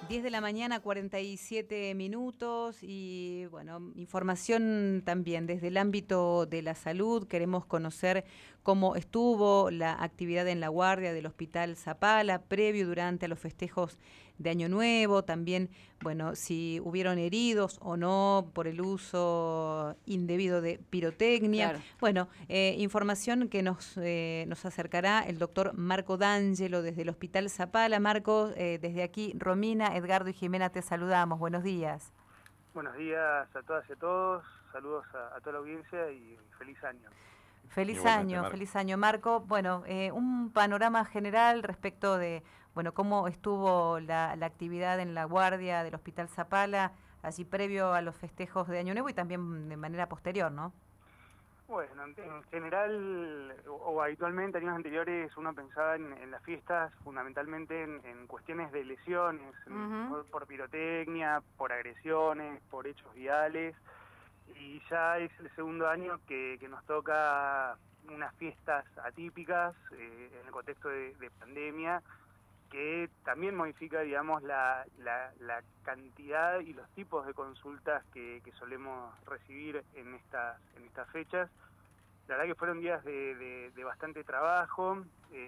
10 de la mañana, 47 minutos y bueno, información también desde el ámbito de la salud. Queremos conocer cómo estuvo la actividad en la guardia del Hospital Zapala, previo, durante a los festejos de Año Nuevo. También, bueno, si hubieron heridos o no por el uso indebido de pirotecnia. Claro. Bueno, información que nos acercará el doctor Marco D'Angelo desde el Hospital Zapala. Marco, desde aquí, Romina, Edgardo y Jimena, te saludamos. Buenos días. Buenos días a todas y a todos, saludos a toda la audiencia y feliz año. Igualmente, Marco. Feliz año, Marco. Bueno, un panorama general respecto de, bueno, cómo estuvo la actividad en la guardia del Hospital Zapala, así previo a los festejos de Año Nuevo y también de manera posterior, ¿no? Bueno, en general o habitualmente años anteriores uno pensaba en las fiestas fundamentalmente en cuestiones de lesiones, por pirotecnia, por agresiones, por hechos viales, y ya es el segundo año que nos toca unas fiestas atípicas en el contexto de pandemia, que también modifica, digamos, la cantidad y los tipos de consultas que solemos recibir en estas fechas. La verdad que fueron días de bastante trabajo,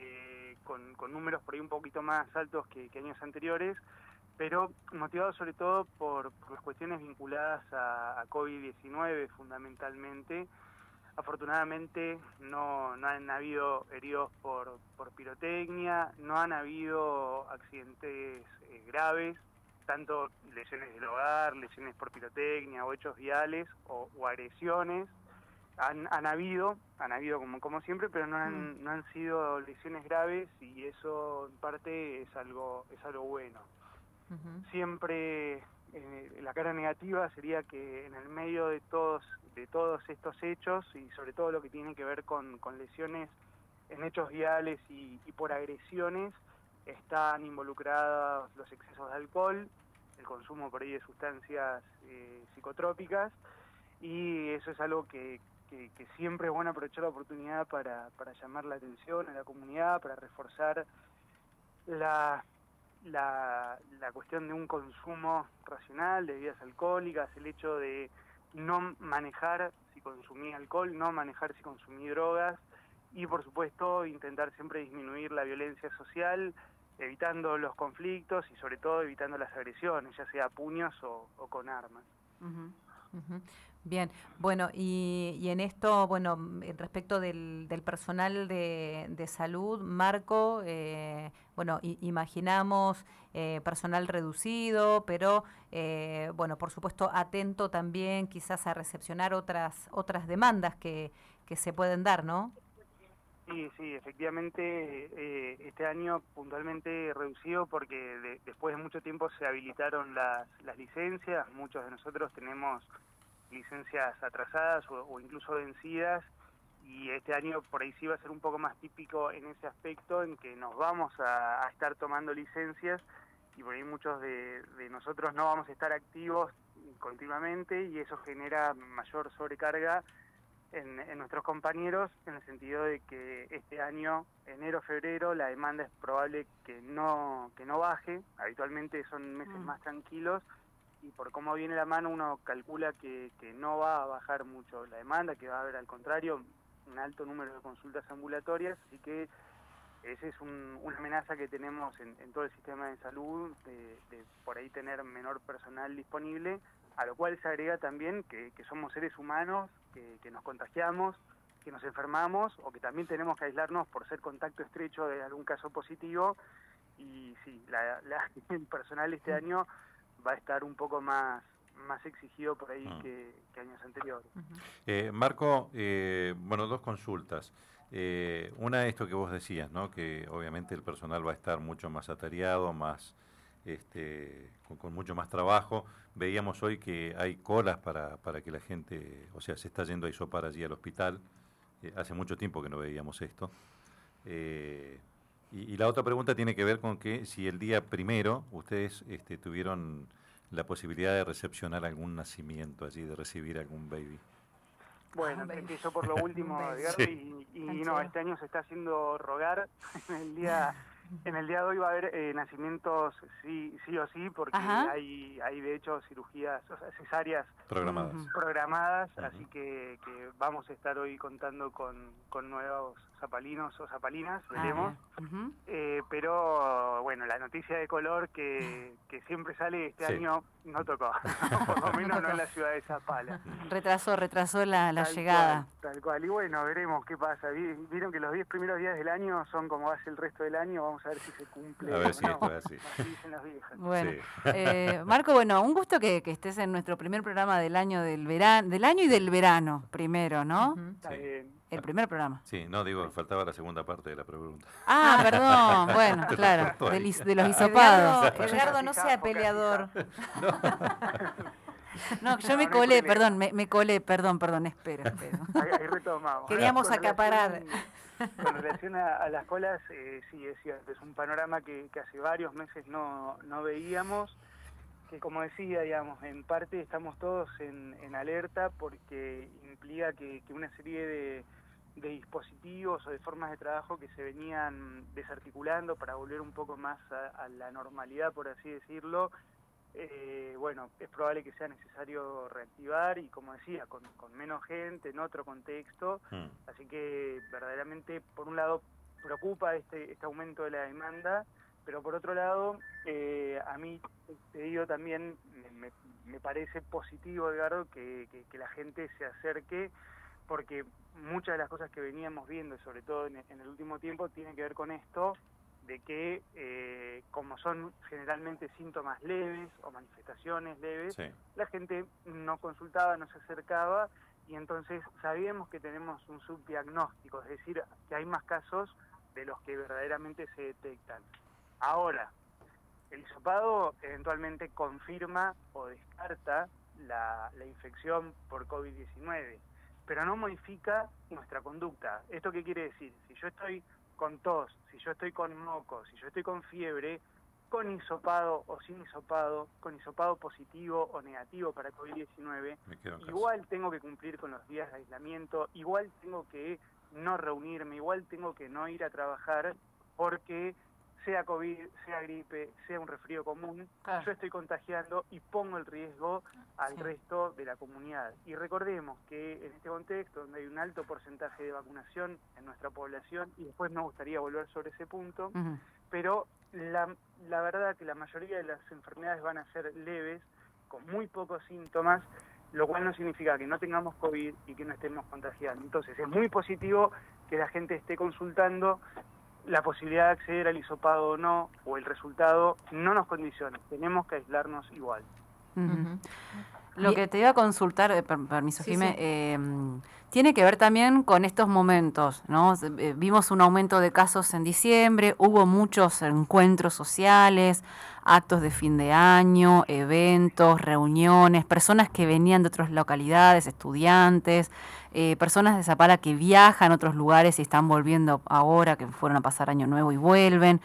con números por ahí un poquito más altos que años anteriores, pero motivados sobre todo por las cuestiones vinculadas a COVID-19 fundamentalmente. Afortunadamente no han habido heridos por pirotecnia, no han habido accidentes graves, tanto lesiones del hogar, lesiones por pirotecnia o hechos viales o agresiones. Han habido como siempre, pero no han sido lesiones graves y eso en parte es algo bueno. Siempre la cara negativa sería que en el medio de todos estos hechos y sobre todo lo que tiene que ver con lesiones en hechos viales y por agresiones, están involucrados los excesos de alcohol, el consumo por ahí de sustancias psicotrópicas, y eso es algo que siempre es bueno aprovechar la oportunidad para llamar la atención a la comunidad, para reforzar la cuestión de un consumo racional de bebidas alcohólicas, el hecho de no manejar si consumí alcohol, no manejar si consumí drogas y por supuesto intentar siempre disminuir la violencia social, evitando los conflictos y sobre todo evitando las agresiones, ya sea a puños o con armas. Bien, bueno, y en esto, bueno, respecto del personal de salud, Marco, bueno, imaginamos personal reducido, pero, bueno, por supuesto, atento también quizás a recepcionar otras demandas que se pueden dar, ¿no? Sí, efectivamente, este año puntualmente reducido porque después de mucho tiempo se habilitaron las licencias. Muchos de nosotros tenemos licencias atrasadas o incluso vencidas, y este año por ahí sí va a ser un poco más típico en ese aspecto, en que nos vamos a estar tomando licencias y por ahí muchos de nosotros no vamos a estar activos continuamente y eso genera mayor sobrecarga en nuestros compañeros, en el sentido de que este año, enero, febrero, la demanda es probable que no baje. Habitualmente son meses más tranquilos y por cómo viene la mano uno calcula que no va a bajar mucho la demanda, que va a haber al contrario un alto número de consultas ambulatorias, así que esa es una amenaza que tenemos en todo el sistema de salud, de por ahí tener menor personal disponible, a lo cual se agrega también que somos seres humanos, que nos contagiamos, que nos enfermamos o que también tenemos que aislarnos por ser contacto estrecho de algún caso positivo, y sí, el personal este año va a estar un poco más exigido por ahí que años anteriores. Marco, bueno, dos consultas. Una, esto que vos decías, ¿no? Que obviamente el personal va a estar mucho más atareado, más con mucho más trabajo. Veíamos hoy que hay colas para que la gente, o sea, se está yendo a hisopar allí al hospital. Hace mucho tiempo que no veíamos esto. Y la otra pregunta tiene que ver con que si el día primero ustedes tuvieron la posibilidad de recepcionar algún nacimiento allí, de recibir algún baby. Bueno, empiezo por lo último, Edgardo, Sí. y no, este año se está haciendo rogar. El día En el día de hoy va a haber nacimientos sí o sí, porque hay de hecho cirugías, o sea, cesáreas programadas, así que vamos a estar hoy contando con nuevos zapalinos o zapalinas, veremos. Pero bueno, la noticia de color que siempre sale este año no tocó, por lo menos no en la ciudad de Zapala. Retrasó la llegada. Tal cual, y bueno, veremos qué pasa. Vieron que los 10 primeros días del año son como va a ser el resto del año, vamos a ver si se cumple. A ver si esto es así. Así dicen las viejas. Bueno, Marco, bueno, un gusto que estés en nuestro primer programa del año del año y del verano, primero, ¿no? Está bien. El primer programa. Sí, no, digo, faltaba la segunda parte de la pregunta. Ah, perdón, bueno, claro, de los hisopados. Edgardo, no sea peleador. No, yo me colé, perdón, me colé, perdón, espero. Ahí retomamos. Queríamos acaparar. Con relación a las colas, sí, es cierto, es un panorama que hace varios meses no veíamos, que como decía, digamos, en parte estamos todos en alerta porque implica que una serie de dispositivos o de formas de trabajo que se venían desarticulando para volver un poco más a la normalidad, por así decirlo, bueno, es probable que sea necesario reactivar y, como decía, con menos gente, en otro contexto. Así que verdaderamente, por un lado, preocupa este aumento de la demanda, pero por otro lado, a mí, te digo también, me parece positivo, Edgardo, que la gente se acerque, porque muchas de las cosas que veníamos viendo, sobre todo en el último tiempo, tienen que ver con esto, de que como son generalmente síntomas leves o manifestaciones leves, la gente no consultaba, no se acercaba, y entonces sabíamos que tenemos un subdiagnóstico, es decir, que hay más casos de los que verdaderamente se detectan. Ahora, el hisopado eventualmente confirma o descarta la infección por COVID-19, pero no modifica nuestra conducta. ¿Esto qué quiere decir? Si yo estoy con tos, si yo estoy con moco, si yo estoy con fiebre, con hisopado o sin hisopado, con hisopado positivo o negativo para COVID-19, igual tengo que cumplir con los días de aislamiento, igual tengo que no reunirme, igual tengo que no ir a trabajar, porque sea COVID, sea gripe, sea un resfrío común, yo estoy contagiando y pongo el riesgo al resto de la comunidad. Y recordemos que en este contexto, donde hay un alto porcentaje de vacunación en nuestra población, y después me gustaría volver sobre ese punto, pero la verdad que la mayoría de las enfermedades van a ser leves, con muy pocos síntomas, lo cual no significa que no tengamos COVID y que no estemos contagiando. Entonces es muy positivo que la gente esté consultando. La posibilidad de acceder al hisopado o no, o el resultado, no nos condiciona, tenemos que aislarnos igual. Lo que te iba a consultar, permiso, Jimé, tiene que ver también con estos momentos, ¿no? Vimos un aumento de casos en diciembre, hubo muchos encuentros sociales, actos de fin de año, eventos, reuniones, personas que venían de otras localidades, estudiantes, personas de Zapala que viajan a otros lugares y están volviendo ahora, que fueron a pasar Año Nuevo y vuelven.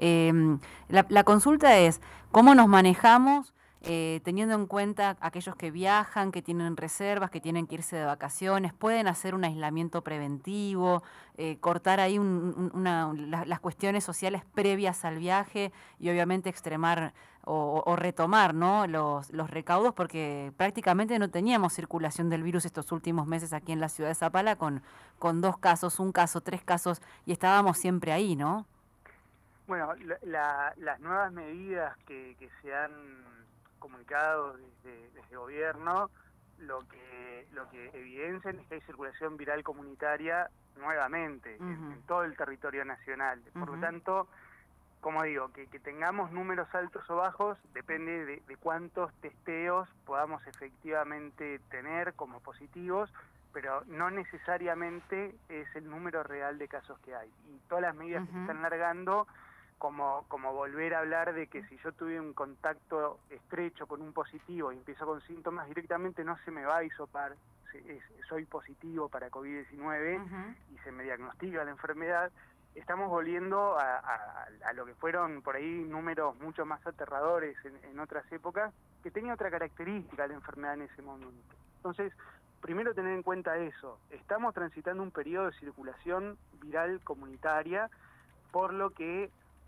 La consulta es, ¿cómo nos manejamos teniendo en cuenta aquellos que viajan, que tienen reservas, que tienen que irse de vacaciones? ¿Pueden hacer un aislamiento preventivo, cortar ahí las cuestiones sociales previas al viaje y obviamente extremar o retomar, ¿no?, los recaudos? Porque prácticamente no teníamos circulación del virus estos últimos meses aquí en la ciudad de Zapala con 2 casos, 1 caso, 3 casos, y estábamos siempre ahí, ¿no? Bueno, las nuevas medidas que se han comunicado desde gobierno, lo que evidencian es que hay circulación viral comunitaria nuevamente en todo el territorio nacional. Por lo tanto, como digo, que tengamos números altos o bajos depende de cuántos testeos podamos efectivamente tener como positivos, pero no necesariamente es el número real de casos que hay. Y todas las medidas que se están largando, como volver a hablar de que si yo tuve un contacto estrecho con un positivo y empiezo con síntomas, directamente no se me va a hisopar, soy positivo para COVID-19 y se me diagnostica la enfermedad. Estamos volviendo a lo que fueron por ahí números mucho más aterradores en otras épocas, que tenía otra característica la enfermedad en ese momento. Entonces, primero tener en cuenta eso, estamos transitando un periodo de circulación viral comunitaria, por lo que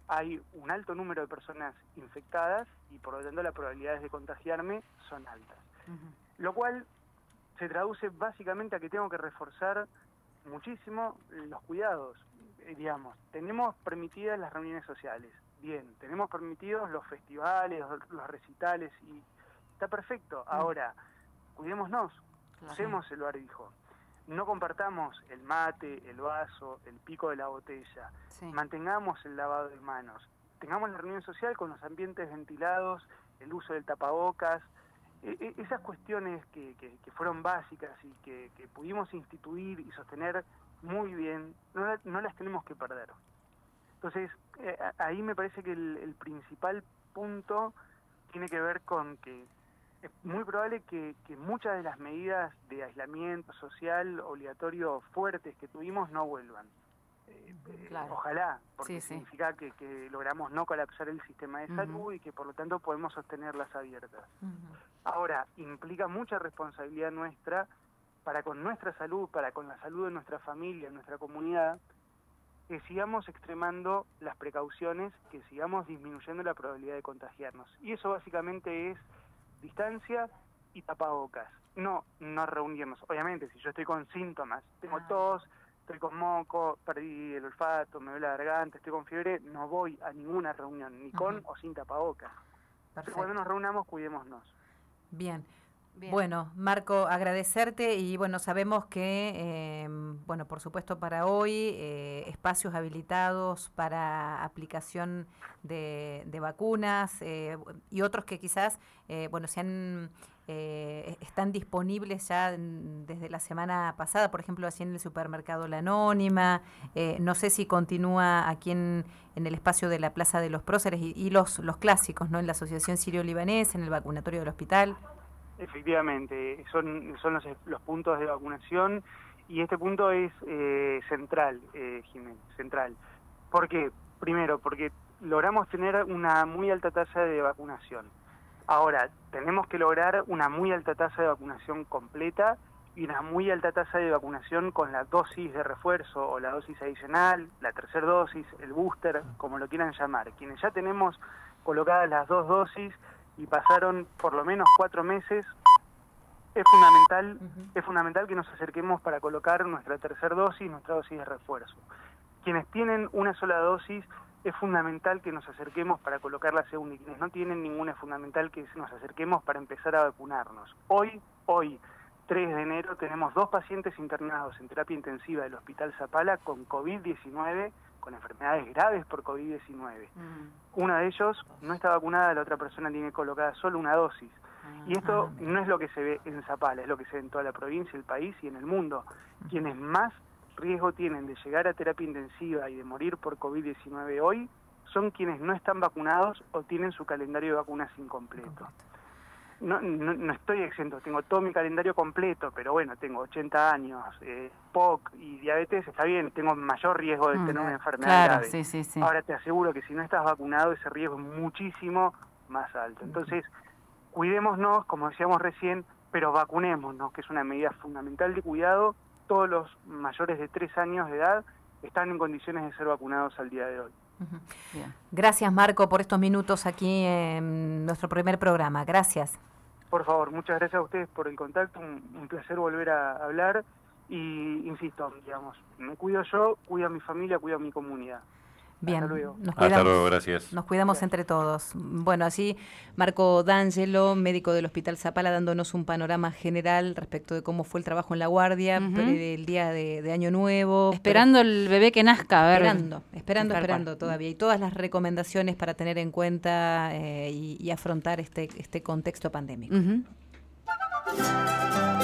hay un alto número de personas infectadas y por lo tanto las probabilidades de contagiarme son altas. Lo cual se traduce básicamente a que tengo que reforzar muchísimo los cuidados. Digamos, tenemos permitidas las reuniones sociales, bien, tenemos permitidos los festivales, los recitales, y está perfecto. Ahora, cuidémonos, usemos el barbijo. No compartamos el mate, el vaso, el pico de la botella. Mantengamos el lavado de manos. Tengamos la reunión social con los ambientes ventilados, el uso del tapabocas. Esas cuestiones que fueron básicas y que pudimos instituir y sostener muy bien, no las tenemos que perder. Entonces, ahí me parece que el principal punto tiene que ver con que es muy probable que muchas de las medidas de aislamiento social obligatorio fuertes que tuvimos no vuelvan. Ojalá, porque significa que logramos no colapsar el sistema de salud y que por lo tanto podemos sostenerlas abiertas. Ahora, implica mucha responsabilidad nuestra para con nuestra salud, para con la salud de nuestra familia, nuestra comunidad, que sigamos extremando las precauciones, que sigamos disminuyendo la probabilidad de contagiarnos. Y eso básicamente es distancia y tapabocas. No reunirnos. Obviamente, si yo estoy con síntomas, tengo tos, estoy con moco, perdí el olfato, me duele la garganta, estoy con fiebre, no voy a ninguna reunión, ni con o sin tapabocas. Pero cuando nos reunamos, cuidémonos. Bien. Bueno, Marco, agradecerte y bueno, sabemos que, bueno, por supuesto para hoy, espacios habilitados para aplicación de vacunas y otros que quizás, bueno, están disponibles ya desde la semana pasada, por ejemplo, así en el supermercado La Anónima, no sé si continúa aquí en el espacio de la Plaza de los Próceres y los clásicos, ¿no? En la Asociación Sirio-Libanés, en el vacunatorio del hospital. Efectivamente, son los puntos de vacunación y este punto es central, Jiménez, central. ¿Por qué? Primero, porque logramos tener una muy alta tasa de vacunación. Ahora, tenemos que lograr una muy alta tasa de vacunación completa y una muy alta tasa de vacunación con la dosis de refuerzo o la dosis adicional, la tercera dosis, el booster, como lo quieran llamar. Quienes ya tenemos colocadas las 2 dosis y pasaron por lo menos 4 meses, es fundamental que nos acerquemos para colocar nuestra tercera dosis, nuestra dosis de refuerzo. Quienes tienen una sola dosis, es fundamental que nos acerquemos para colocar la segunda, y quienes no tienen ninguna, es fundamental que nos acerquemos para empezar a vacunarnos. Hoy, 3 de enero, tenemos 2 pacientes internados en terapia intensiva del Hospital Zapala con COVID-19, con enfermedades graves por COVID-19. Uno de ellos no está vacunada, la otra persona tiene colocada solo una dosis. Y esto no es lo que se ve en Zapala, es lo que se ve en toda la provincia, el país y en el mundo. Quienes más riesgo tienen de llegar a terapia intensiva y de morir por COVID-19 hoy son quienes no están vacunados o tienen su calendario de vacunas incompleto. No estoy exento, tengo todo mi calendario completo, pero bueno, tengo 80 años, POC y diabetes, está bien, tengo mayor riesgo de tener una enfermedad grave. Sí. Ahora te aseguro que si no estás vacunado, ese riesgo es muchísimo más alto. Entonces, cuidémonos, como decíamos recién, pero vacunémonos, que es una medida fundamental de cuidado. Todos los mayores de 3 años de edad están en condiciones de ser vacunados al día de hoy. Bien. Gracias, Marco, por estos minutos aquí en nuestro primer programa. Gracias. Por favor, muchas gracias a ustedes por el contacto. Un placer volver a hablar. Y insisto, digamos, me cuido yo, cuido a mi familia, cuido a mi comunidad. Bien, hasta luego. Hasta luego, gracias. Nos cuidamos entre todos. Bueno, así Marco D'Angelo, médico del Hospital Zapala, dándonos un panorama general respecto de cómo fue el trabajo en la guardia, el día de Año Nuevo. Esperando el bebé que nazca, a ver. Esperando todavía. Y todas las recomendaciones para tener en cuenta y afrontar este contexto pandémico.